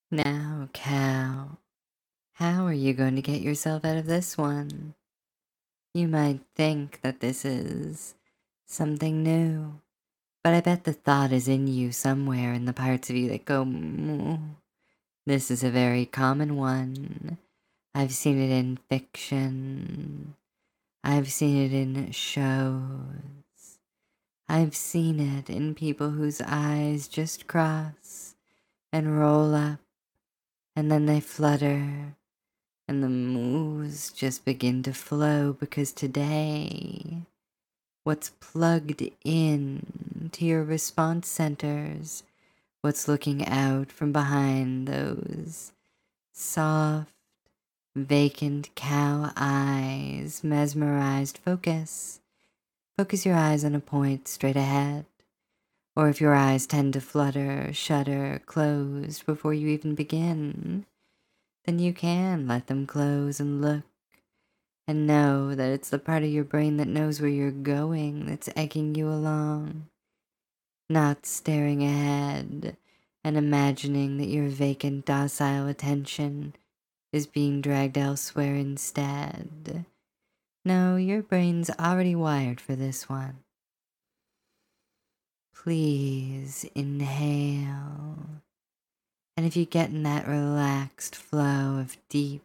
Now, cow, how are you going to get yourself out of this one? You might think that this is something new, but I bet the thought is in you somewhere in the parts of you that go, moo. This is a very common one. I've seen it in fiction. I've seen it in shows. I've seen it in people whose eyes just cross and roll up, and then they flutter, and the moves just begin to flow because today, what's plugged in to your response centers, what's looking out from behind those soft, vacant cow eyes, mesmerized focus. Focus your eyes on a point straight ahead. Or if your eyes tend to flutter, shudder, close before you even begin, then you can let them close and look and know that it's the part of your brain that knows where you're going that's egging you along, not staring ahead and imagining that your vacant, docile attention is being dragged elsewhere instead. No, your brain's already wired for this one. Please inhale. And if you get in that relaxed flow of deep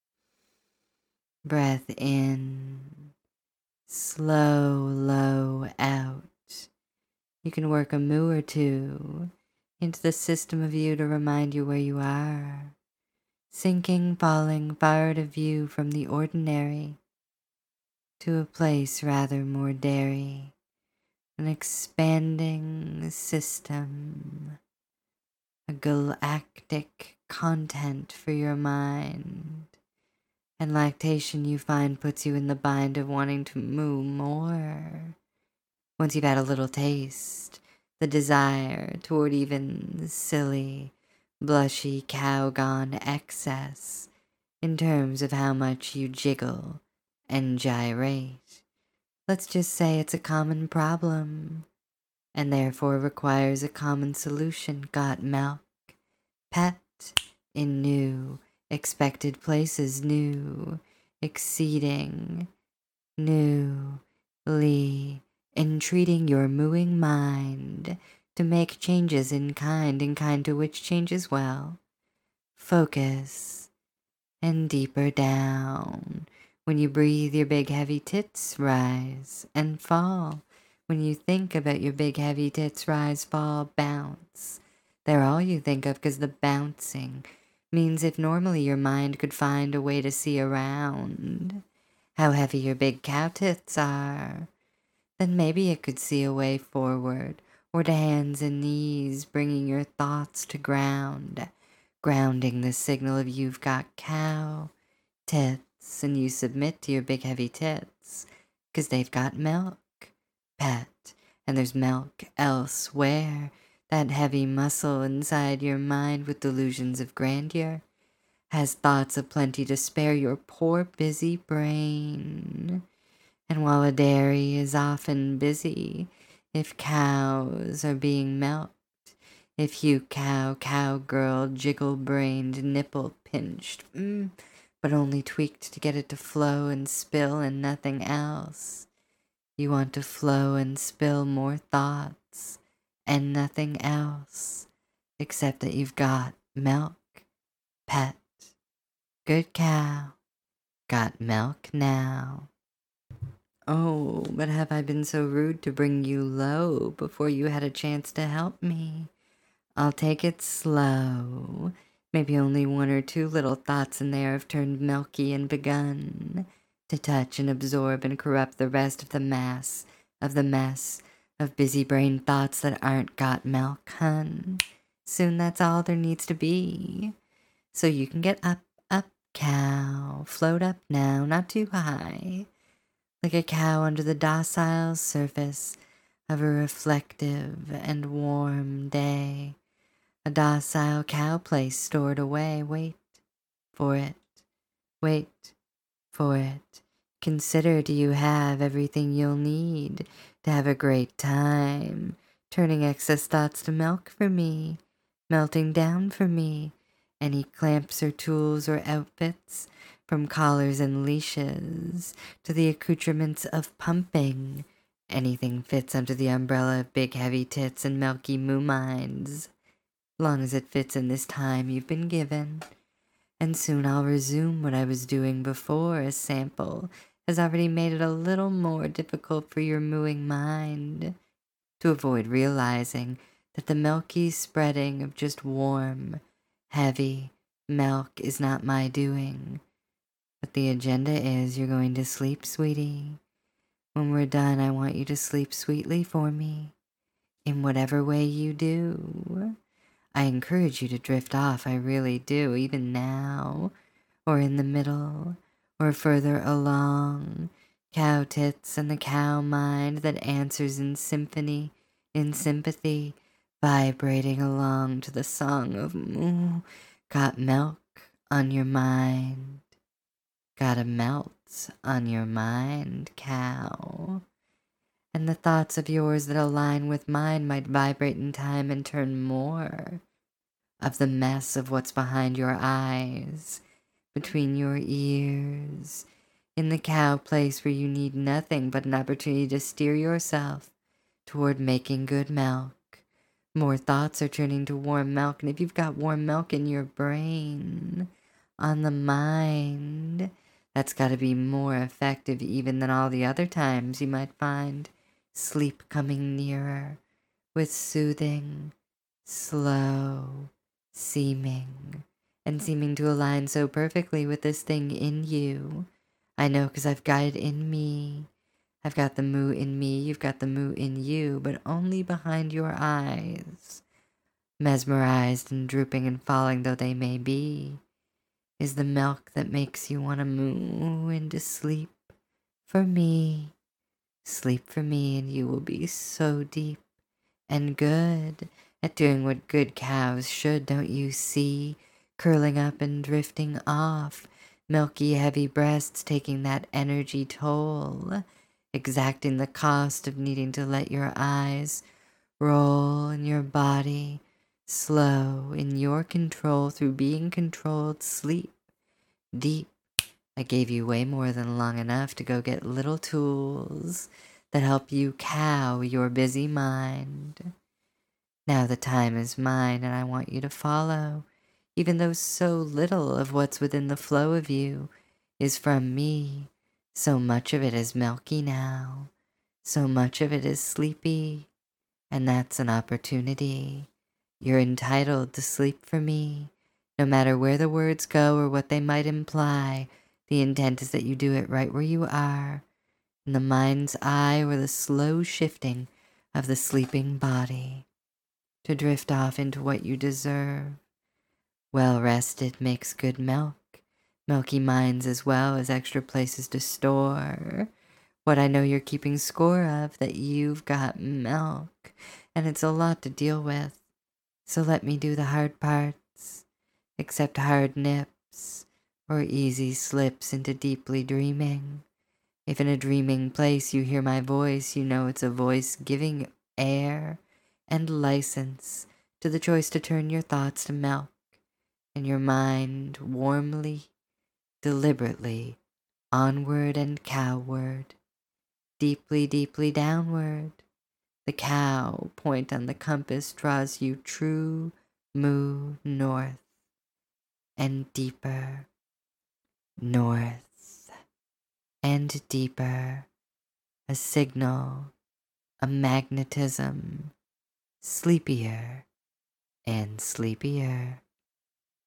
breath in, slow, low out, you can work a moo or two into the system of you to remind you where you are, sinking, falling far out of view from the ordinary to a place rather more dairy, an expanding system, a galactic content for your mind. And lactation, you find, puts you in the bind of wanting to moo more. Once you've had a little taste, the desire toward even silly, blushy cow gone excess in terms of how much you jiggle and gyrate. Let's just say it's a common problem and therefore requires a common solution. Got milk, pet in new, expected places, new, exceeding, newly, entreating your mooing mind to make changes in kind to which changes well. Focus and deeper down. When you breathe, your big heavy tits rise and fall. When you think about your big heavy tits rise, fall, bounce. They're all you think of because the bouncing means if normally your mind could find a way to see around how heavy your big cow tits are, then maybe it could see a way forward or to hands and knees, bringing your thoughts to ground, grounding the signal of you've got cow tits and you submit to your big heavy tits because they've got milk, pet, and there's milk elsewhere. That heavy muscle inside your mind with delusions of grandeur has thoughts of plenty to spare your poor busy brain. And while a dairy is often busy, if cows are being milked, if you cowgirl, jiggle-brained, nipple-pinched, but only tweaked to get it to flow and spill and nothing else, you want to flow and spill more thoughts and nothing else, except that you've got milk, pet, good cow, got milk now. Oh, but have I been so rude to bring you low before you had a chance to help me? I'll take it slow. Maybe only one or two little thoughts in there have turned milky and begun to touch and absorb and corrupt the rest of the mass of the mess of busy brain thoughts that aren't got milk, hun. Soon that's all there needs to be. So you can get up, up, cow. Float up now, not too high. Like a cow under the docile surface of a reflective and warm day. A docile cow place stored away. Wait for it. Wait for it. Consider, do you have everything you'll need to have a great time, turning excess thoughts to milk for me, melting down for me, Any clamps or tools or outfits, from collars and leashes to the accoutrements of pumping. Anything fits under the umbrella of big heavy tits and milky moo minds, long as it fits in this time you've been given. And soon I'll resume what I was doing before. A sample has already made it a little more difficult for your mooing mind to avoid realizing that the milky spreading of just warm, heavy milk is not my doing. But the agenda is you're going to sleep, sweetie. When we're done, I want you to sleep sweetly for me, in whatever way you do. I encourage you to drift off, I really do, even now, or in the middle, or further along. Cow tits and the cow mind that answers in symphony, in sympathy, vibrating along to the song of moo. Got milk on your mind. Gotta melt on your mind, cow. And the thoughts of yours that align with mine might vibrate in time and turn more of the mess of what's behind your eyes, between your ears, in the cow place where you need nothing but an opportunity to steer yourself toward making good milk. More thoughts are turning to warm milk, and if you've got warm milk in your brain, on the mind, that's got to be more effective even than all the other times you might find sleep coming nearer with soothing, slow seeming, and seeming to align so perfectly with this thing in you. I know because I've got it in me. I've got the moo in me, you've got the moo in you, but only behind your eyes, mesmerized and drooping and falling though they may be, is the milk that makes you want to moo into sleep for me. Sleep for me, and you will be so deep and good at doing what good cows should, don't you see? Curling up and drifting off, milky heavy breasts taking that energy toll, exacting the cost of needing to let your eyes roll in your body, slow in your control through being controlled. Sleep deep. I gave you way more than long enough to go get little tools that help you cow your busy mind. Now the time is mine, and I want you to follow, even though so little of what's within the flow of you is from me. So much of it is milky now, so much of it is sleepy, and that's an opportunity. You're entitled to sleep for me, no matter where the words go or what they might imply. The intent is that you do it right where you are, in the mind's eye or the slow shifting of the sleeping body, to drift off into what you deserve. Well rested makes good milk, milky minds as well as extra places to store what I know you're keeping score of, that you've got milk, and it's a lot to deal with. So let me do the hard parts, except hard nips or easy slips into deeply dreaming. If in a dreaming place you hear my voice, you know it's a voice giving air and license to the choice to turn your thoughts to milk and your mind warmly, deliberately, onward and cowward, deeply, deeply downward. The cow point on the compass draws you true moo north and deeper, north and deeper, a signal, a magnetism, sleepier and sleepier.